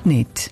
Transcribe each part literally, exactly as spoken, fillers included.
net.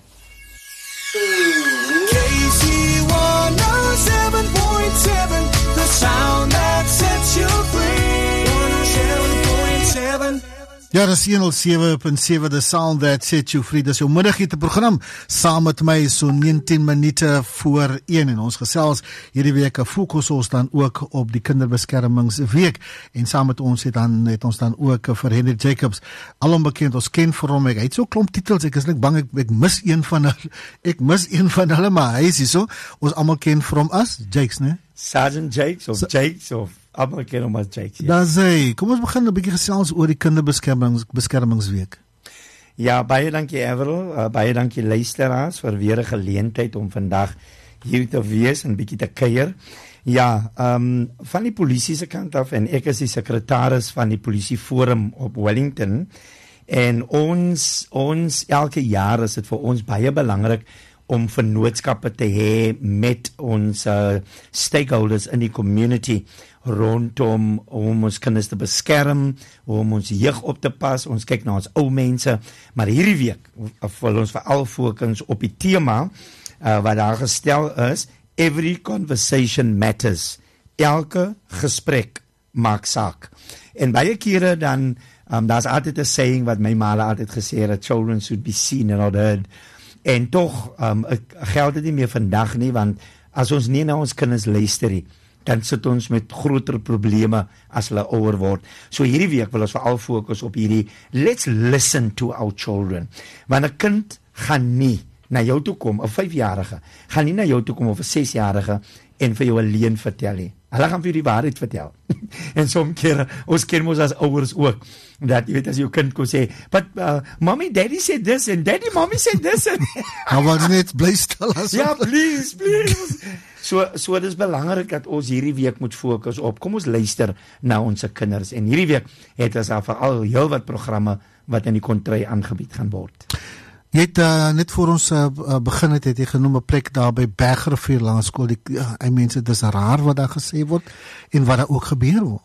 K C one oh seven point seven, the sound that sets you free. one oh seven point seven. Ja, dis one oh seven point seven, the sound that set you free. Dis jou middagete program, saam met my so negentien minute voor een, en ons gesels hierdie week fokus ons dan ook op die kinderbeskermingsweek, en saam met ons het dan het ons dan ook vir Henry Jacobs, alom bekend, ons ken vir hom, ek het so klomp titels, ek is net bang ek, ek mis een van hulle, ek mis een van hulle, maar hy is hier so, ons almal ken vir hom as Jakes, né? Sergeant Jakes of Jakes of almal ken hom as Jakes. Ja. Daar sê, kom ons begin 'n bietjie gesels oor die kinderbeskermingsweek. Ja, baie dankie Avril, uh, baie dankie luisteraars vir weer 'n geleentheid om vandag hier te wees en bietjie te kuier. Ja, um, van die polisie se kant af, en ek is die sekretaris van die polisie forum op Wellington, en ons ons elke jaar is dit vir ons baie belangrik om vennootskappe te hê met ons uh, stakeholders in die community rondom om ons kinders te beskerm, om ons jeug op te pas, ons kyk na ons ou mense, maar hierdie week wil ons veral fokus op die tema uh, wat daar gestel is, every conversation matters, elke gesprek maak saak. En baie kere dan, um, daar's altyd 'n saying wat my ma altyd gesê het, children should be seen and not heard. En tog um, geld dit nie meer vandag nie, want as ons nie na ons kinders luister nie, dan sit ons met groter probleme as hulle ouer word. So hierdie week wil ons veral fokus op hierdie, let's listen to our children. Want 'n kind gaan nie na jou toe kom, 'n vyfjarige, gaan nie na jou toe kom of 'n sesjarige en vir jou 'n leuen vertel nie. Hulle gaan vir jou die waarheid vertel. En soms keer, ons ken ons as ouers ook, dat jy weet as jou kind kon sê, but uh, mommy, daddy said this, and daddy, mommy said this, and Nou wat net bly stil as ja, please, please. So, so dit is belangrik dat ons hierdie week moet fokus op, kom ons luister na ons kinders, en hierdie week het ons al veral heel wat programme wat in die kontry aangebied gaan word. Jy het uh, net voor ons uh, begin het, het jy genoem 'n plek daar by Bergrivier Laerskool. Die uh, hy mense, dis raar wat daar gesê word en wat daar ook gebeur word.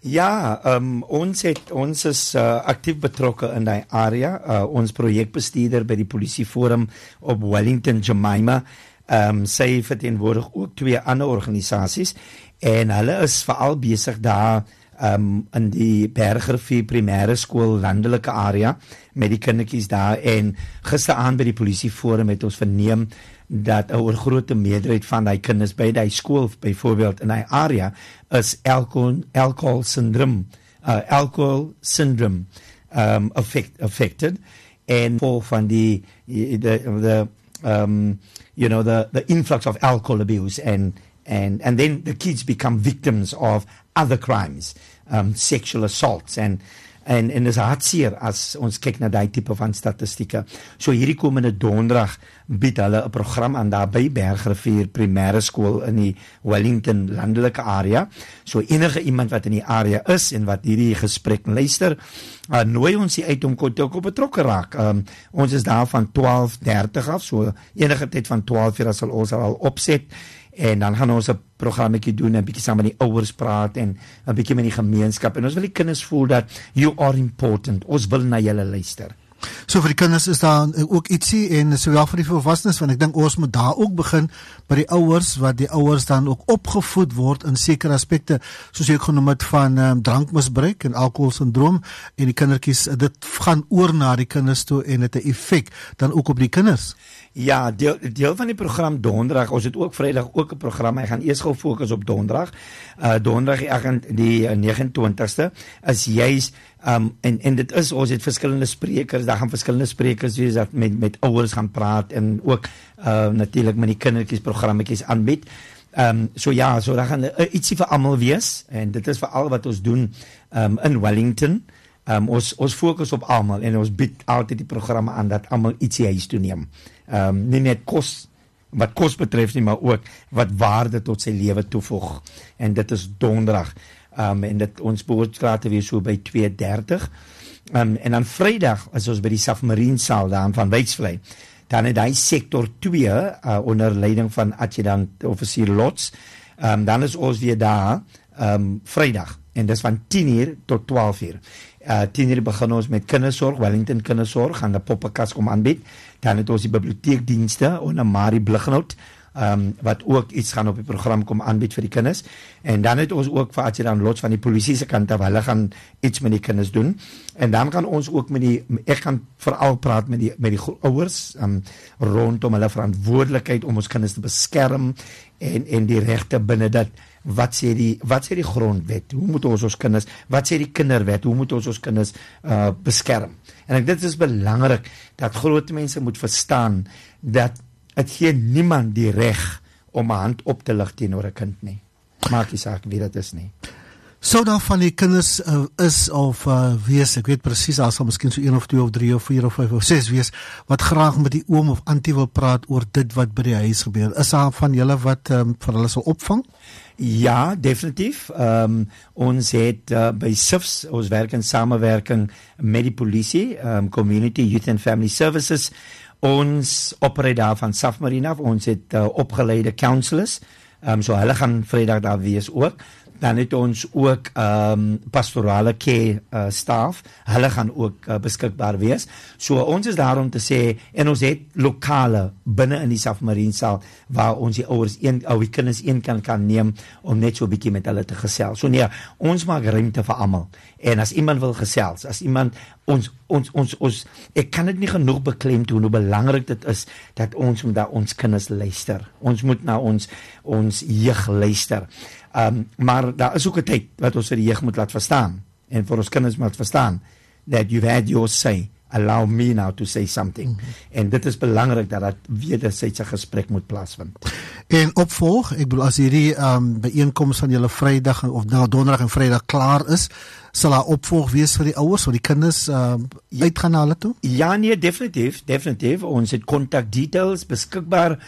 Ja, um, ons het ons is uh, aktief betrokke in daai area. Uh, ons projekbestuurder by die polisie forum op Wellington, Jemima, um, sy verteenwoordig ook twee ander organisasies, en hulle is veral besig daar um, in die Bergrivier primêre skool landelike area met die kindertjies daar, en gisteraand by die polisie forum het ons verneem dat 'n oorgrote meerderheid van die kinders by die skool byvoorbeeld in die area is alcohol alcohol syndrome uh, alcohol syndrome um, affect, affected, en voor van die the, the um, you know the the influx of alcohol abuse, and and and then the kids become victims of other crimes, um, sexual assaults, and en en is hartseer as ons kyk na daai tipe van statistieke. So hierdie komende donderdag bied hulle 'n program aan daar by Bergrivier primêre skool in die Wellington landelike area. So enige iemand wat in die area is en wat hierdie gesprek luister, uh, nooi ons hier uit om kontak op betrokke raak. Um, ons is daar van twaalf dertig af, so enige tyd van twaalf uur sal ons al opset. En dan gaan ons 'n programmetjie doen, 'n bietjie saam met die ouers praat en 'n bietjie met die gemeenskap. En ons wil die kinders voel dat you are important. Ons wil na julle luister. So vir die kinders is daar ook ietsie, en sowel vir die volwassenes, want ek dink ons moet daar ook begin by die ouers, wat die ouers dan ook opgevoed word in sekere aspekte, soos ek genoem het van um, drankmisbruik en alkoholsindroom, en die kindertjies, dit gaan oor na die kinders toe en het 'n effek dan ook op die kinders. Ja, deel, deel van die program donderdag, ons het ook vrydag ook 'n program, ek gaan eers gou fokus op donderdag. Uh, donderdag die negenentwintigste is juis, um, en, en dit is, ons het verskillende sprekers, daar gaan verskillende sprekers wees, dat met, met ouers gaan praat, en ook uh, natuurlik met die kindertjies programmetjies aanbied. Um, so ja, so daar gaan uh, ietsie vir almal wees, en dit is vir al wat ons doen um, in Wellington. Um, ons, ons fokus op almal, en ons bied altyd die programme aan dat almal ietsie huis toe neem. Um, nie net kos, wat kos betref nie, maar ook wat waarde tot sy lewe toevoeg. En dit is donderdag. Um, en dit, ons behoort klaar te wees so by twee dertig. Um, en dan vrydag is ons by die Safmarine saal daar van Wyksvlei. Dan het hy sektor twee uh, onder leiding van adjudant offisier Lots. Um, dan is ons weer daar um, vrydag. En dis van tien uur tot twaalf uur. Uh, tien uur begin ons met kindersorg, Wellington kindersorg, gaan die poppenkas kom aanbied. Dan het ons die biblioteekdienste onder Marie Blighnout, Um, wat ook iets gaan op die program kom aanbied vir die kinders. En dan het ons ook vir Adrian Lots van die polisie se kant af, hulle gaan iets met die kinders doen. En dan gaan ons ook met die, ek gaan veral praat met die, met die ouers um, rondom hulle verantwoordelikheid om ons kinders te beskerm en, en die regte binne dat, wat sê die, wat sê die grondwet, hoe moet ons ons kinders, wat sê die kinderwet, hoe moet ons ons kinders uh, beskerm. En ek, dit is belangrik, dat groot mense moet verstaan, dat het gee niemand die reg om 'n hand op te lig teenoor 'n kind nie. Maak nie saak wie dit is nie. Sou daar van die kinders uh, is of uh, wees, ek weet presies, daar sal miskien so een of twee of drie of vier of vyf of ses wees, wat graag met die oom of antie wil praat oor dit wat by die huis gebeur. Is daar van julle wat um, vir hulle sal opvang? Ja, definitief. Um, ons het uh, by S I F S, ons werk in samewerking met die polisie, um, Community Youth and Family Services. Ons operate daar van Safmarine af, ons het uh, opgeleide counselors, um, so hulle gaan Vrydag daar wees ook. Dan het ons ook um, pastorale care uh, staff, hulle gaan ook uh, beskikbaar wees. So ons is daar om te sê, en ons het lokale binne in die Safmarine saal, waar ons die ouers, een, ou die kinders een kan kan neem, om net so 'n bietjie met hulle te gesels. So nee, ons maak ruimte vir almal. En as iemand wil gesels, as iemand, ons, ons, ons, ons ek kan dit nie genoeg beklemtoon hoe belangrik dit is, dat ons moet na ons kinders luister. Ons moet na ons, ons jeug luister. Um, maar daar is ook 'n tyd wat ons vir die jeug moet laat verstaan, en vir ons kinders moet verstaan, that you've had your say, allow me now to say something. Mm-hmm. En dit is belangrik dat dat wederzijds 'n gesprek moet plaasvind. En opvolg, ek bedoel, as hierdie um, byeenkoms van julle Vrydag of nou Donderdag en Vrydag klaar is, sal daar opvolg wees vir die ouers, vir die kinders uh, uitgaan na hulle toe? Ja, nee, definitief, definitief. Ons het contact details beskikbaar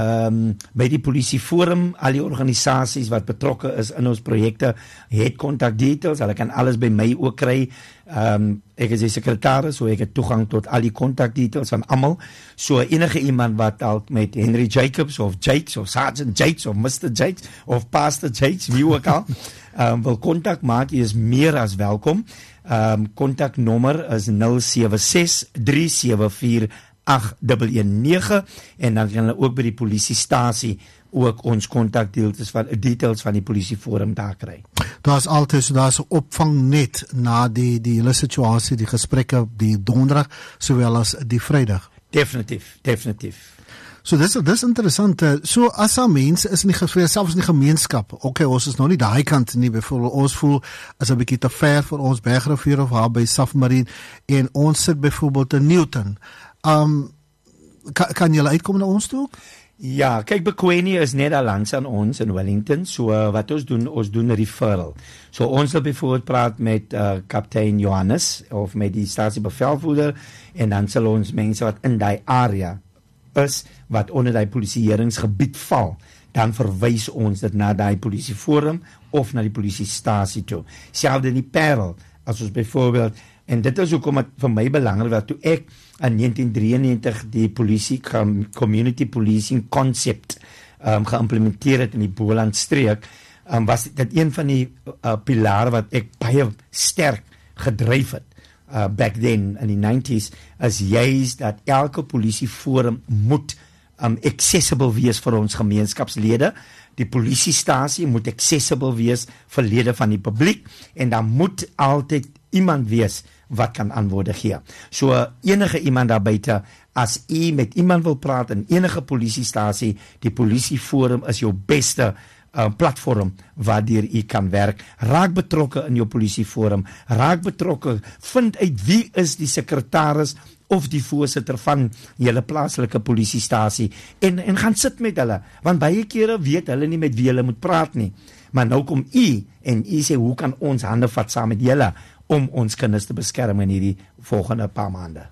um, by die polisie forum, al die organisasies wat betrokke is in ons projekte, het contact details, hulle kan alles by my ook kry. Um, ek is die sekretaris, so ek het toegang tot al die contact details van almal. So enige iemand wat al met Henry Jacobs of Jakes of Sergeant Jakes of mister Jakes of Pastor Jakes, wie ook al, um, wil kontak maak, jy is meer as welkom. Um, kontaknommer is nul sewe ses drie sewe vier agt een nege en dan kan hulle ook by die polisiestasie ook ons kontak details van details van die polisieforum daar kry. Daar's altyd so daar's 'n opvang net na die die hele situasie, die gesprekke die Donderdag sowel as die Vrydag. Definitief, definitief. So dis dis interessant. So as daar mense is in die gesprek, selfs in die gemeenskap. Okay, ons is nou nie daai kant nie, byvoorbeeld ons voel is 'n bietjie te ver vir ons Bergrivier of haar by Safmarine en ons sit byvoorbeeld in Newton. Um kan, kan julle uitkom na ons toe? Ja, kyk, Bequenie is net al langs aan ons in Wellington, so uh, wat ons doen, ons doen referral. So ons sal bijvoorbeeld praat met uh, kaptein Johannes of met die stasiebevelvoerder en dan sal ons mense wat in die area is, wat onder die polisieeringsgebied val, dan verwys ons dit na die polisieforum of na die polisiestasie toe. Selfde in die Parel, as ons bijvoorbeeld, en dit is ook om het vir my belangrik was, toe ek in negentien drieënnegentig die polisie, community policing concept um, geïmplementeer het in die Bolandstreek, um, was dit een van die uh, pilare wat ek baie sterk gedryf het. Uh, back then in die nineties, is juist dat elke polisieforum moet um, accessible wees vir ons gemeenskapslede. Die polisiestasie moet accessible wees vir lede van die publiek en dan moet altyd iemand wees wat kan antwoorde gee. So enige iemand daar buite, as u met iemand wil praat in enige polisiestasie, die polisieforum is jou beste Uh, platform waardeur u kan werk. Raak betrokke in jou polisieforum, raak betrokke, vind uit wie is die sekretaris of die voorsitter van julle plaaslike polisiestasie en, en gaan sit met hulle, want baie kere weet hulle nie met wie hulle moet praat nie, maar nou kom u en u sê hoe kan ons hande vat saam met julle om ons kinders te beskerm in hierdie volgende paar maande.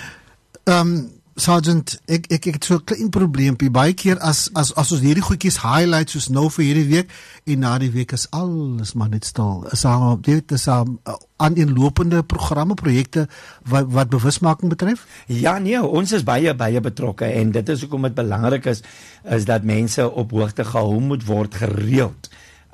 Um Sergeant, ek ek ek het so 'n klein probleempie. Baie keer as as as ons hierdie goedjies highlight soos nou vir hierdie week en na die week is alles maar net stil. Is daar dit is daar aaneenlopende programme, projekte wat wat bewusmaking betref? Ja nee, ons is baie baie betrokke en dit is hoekom dit belangrik is is dat mense op hoogte gehou moet word gereeld.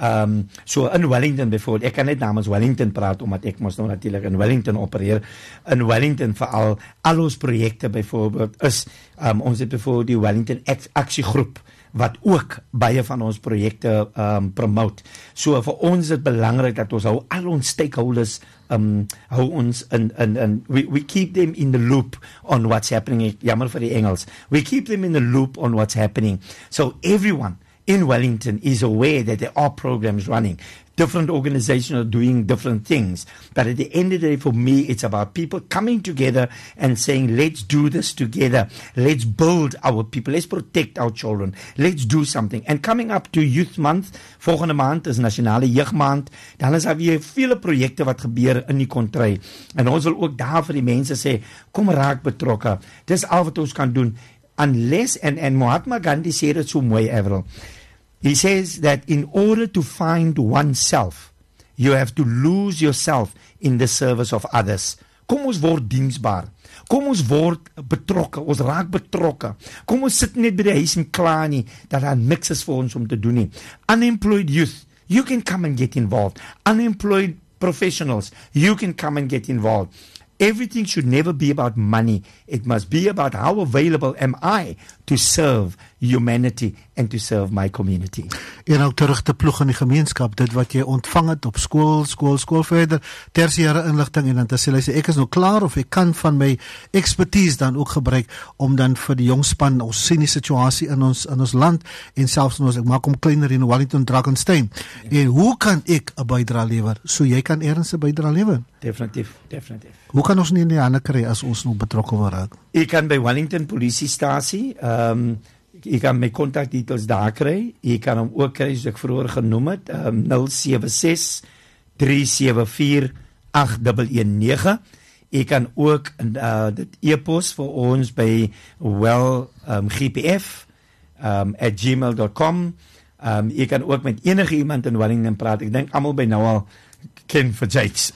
Um, so in Wellington bijvoorbeeld, ek kan net namens Wellington praat, omdat ek mos nou natuurlijk in Wellington opereer. In Wellington veral, al ons projekte bijvoorbeeld is, um, ons het bijvoorbeeld die Wellington Aksiegroep, wat ook baie van ons projekte um, promote. So vir ons is het belangrik dat ons hou al ons stakeholders um, hou ons in, in, in we, we keep them in the loop on what's happening. Jammer vir die Engels. We keep them in the loop on what's happening. So everyone in Wellington is aware that there are programs running. Different organizations are doing different things. But at the end of the day, for me, it's about people coming together and saying, let's do this together. Let's build our people. Let's protect our children. Let's do something. And coming up to Youth Month, volgende maand is Nasionale Jeugmaand, dan is daar weer vele projekte wat gebeur in die kontry. En ons wil ook daar vir die mense sê, kom raak betrokke. Dis al wat ons kan doen. Unless, and, and Mahatma Gandhi said it so mooi, Avril. He says that in order to find oneself, you have to lose yourself in the service of others. Kom ons word diensbaar. Kom ons word betrokke. Ons raak betrokke. Kom ons sit net by die huis en klaar nie, dat daar niks is vir ons om te doen nie. Unemployed youth, you can come and get involved. Unemployed professionals, you can come and get involved. Everything should never be about money. It must be about how available am I to serve humanity and to serve my community. En ook terug te ploeg in die gemeenskap, dit wat jy ontvang het op skool, skool, skool verder, tersiêre inligting, en dan te sê, sê, ek is nou klaar, of ek kan van my expertise dan ook gebruik, om dan vir die jongspan, ons sien die situasie in ons, in ons land, en selfs in ons, ek maak om kleiner in Wellington, Drakenstein, ja. En hoe kan ek 'n bydra lewer? So jy kan ergens 'n bydra lewer? Definitief, definitief. Hoe kan ons nie in die hande kry as ons nog betrokke wil raak? Ek kan by Wellington Polisiestasie, um, ek kan my kontakdetails daar kry, ek kan hom ook kry, soos ek vroeër genoem het, um, nul sewe ses drie sewe vier agt een een nege. Ek kan ook uh, dit e-pos vir ons by well um, G P F um, at gmail dot com. Um, ek kan ook met enige iemand in Wellington praat. Ek dink almal by nou al ken vir Jakes.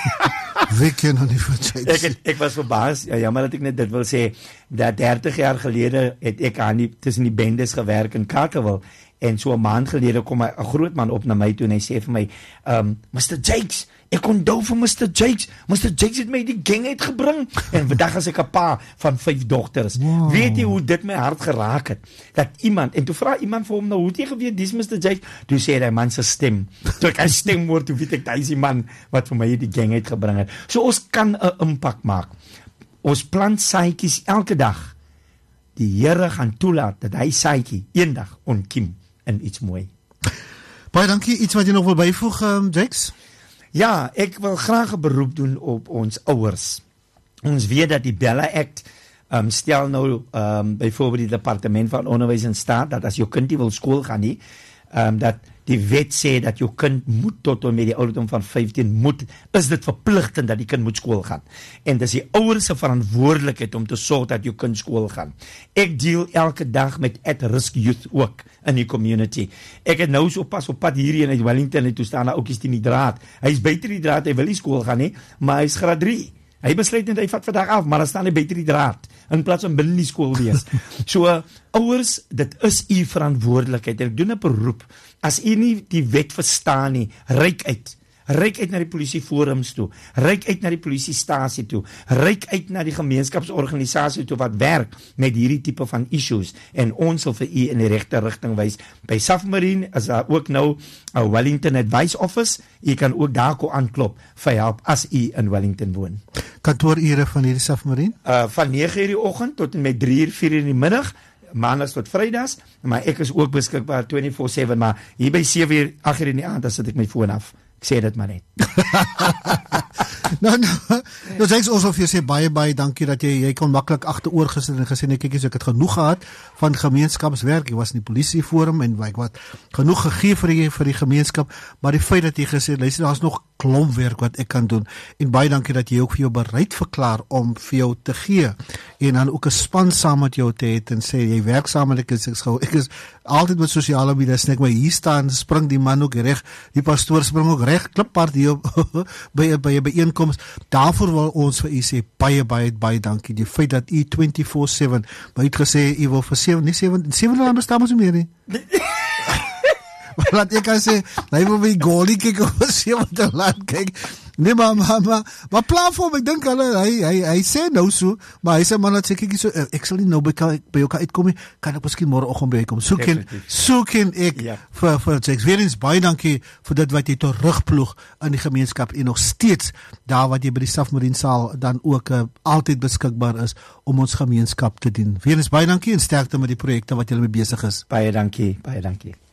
Wie ken nog nie vir Jakes? Ek, ek was verbaas, ja, jammer dat ek net dit wil sê, dat dertig jaar gelede het ek aan die, tussen die bendes gewerk in Carterville, en so 'n maand gelede kom 'n groot man op na my toe en hy sê vir my, um, mister Jakes, ek onthou van mister Jakes, mister Jakes het my die gang uitgebring, en vandag as ek 'n pa van vyf dogters. Wow. Weet jy hoe dit my hart geraak het? Dat iemand, en toe vra iemand vir hom, nou hoe het jy geweet, dis mister Jakes? Toe sê hy, man se stem. Toe ek hy stem hoor, toe weet ek, hy is die man wat vir my die gang uitgebring het. So ons kan 'n impak maak. Ons plant saadjies elke dag. Die Here gaan toelaat dat hy saadjie eendag ontkiem in iets mooi. Baie dankie. Iets wat jy nog wil byvoeg, um, Jakes? Ja, ek wil graag 'n beroep doen op ons ouers. Ons weet dat die Bella Act um, stel nou um, byvoorbeeld die Departement van Onderwys en Staat dat as jou kind nie wil skool gaan nie, um, dat die wet sê dat jou kind moet tot en met die ouderdom van vyftien moet, is dit verpligtend dat die kind moet skool gaan. En dis die ouers se verantwoordelikheid om te sorg dat jou kind skool gaan. Ek deel elke dag met at-risk youth ook in die community. Ek het nou so pas op pad hierheen uit Wellington en toe staan daar oukies teen die draad. Hy is buite die draad, hy wil nie skool gaan nie, maar hy is graad drie. Hy besluit net hy vat vandag af, maar dan staan hy buite die draad in plaas van binne die skool wees. So uh, ouers, dit is u verantwoordelikheid. Ek doen 'n beroep. As u nie die wet verstaan nie, ryk uit. Ryk uit na die polisieforums toe. Ryk uit na die polisiestasie toe. Ryk uit na die gemeenskapsorganisasie toe wat werk met hierdie tipe van issues. En ons sal vir u in die regte rigting wys. By Safmarine is daar ook nou 'n Wellington Advice Office. U kan ook daar kom aanklop vir help as u in Wellington woon. Kantoorure van hierdie Safmarine? Uh, van nege uur die oggend tot en met drie uur, vier uur in die middag. Maandags tot Vrydags, maar ek is ook beskikbaar twenty-four seven, maar hier by sewe uur, agt uur in die aand, dan sit ek my foon af. Ek sê dit maar net. nou, nou, nou sê ek ons of jy sê baie, baie dankie dat jy, jy kon makkelijk agteroor gesit en gesê, nee, kyk eens, ek het genoeg gehad van gemeenskapswerk, ek was in die polisieforum en ek wat genoeg gegee vir die, vir die gemeenskap, maar die feit dat jy gesê, luister, daar is nog klomp werk wat ek kan doen, en baie dankie dat jy ook vir jou bereid verklaar om vir jou te gee, en dan ook 'n span saam met jou te het, en sê, jy werk saam met ek, is, ek, is, ek is altyd met sosiale media, snek my hier staan, spring die man ook reg, die pastoor spring ook reg, kliphard hier op, by, by 'n byeenkoms, daarvoor wil ons vir u sê, baie, baie, baie dankie, die feit dat u twenty-four seven, maar u het gesê, u wil vir seven, nie seven, seven rand bestaan ons nie meer nie. Laat ek kan sê, hy wil my goalie kyk op sewende land kyk. Nee, maar, maar, maar, maar plan vir hom, ek dink hulle, hy, hy, hy sê nou so, maar hy sê, man, laat sê, kyk so, ek sal nie nou by, by jou kan uitkom nie, kan ek miskien morgenoggend by jou kom. So ken, so ken ek Ja. vir, vir Jakes. Weer eens, baie dankie vir dit wat jy terugploeg in die gemeenskap en nog steeds daar wat jy by die Safmariensaal dan ook uh, altyd beskikbaar is om ons gemeenskap te dien. Weer eens, baie dankie en sterkte met die projekte wat jy mee besig is. Baie dankie, baie dankie.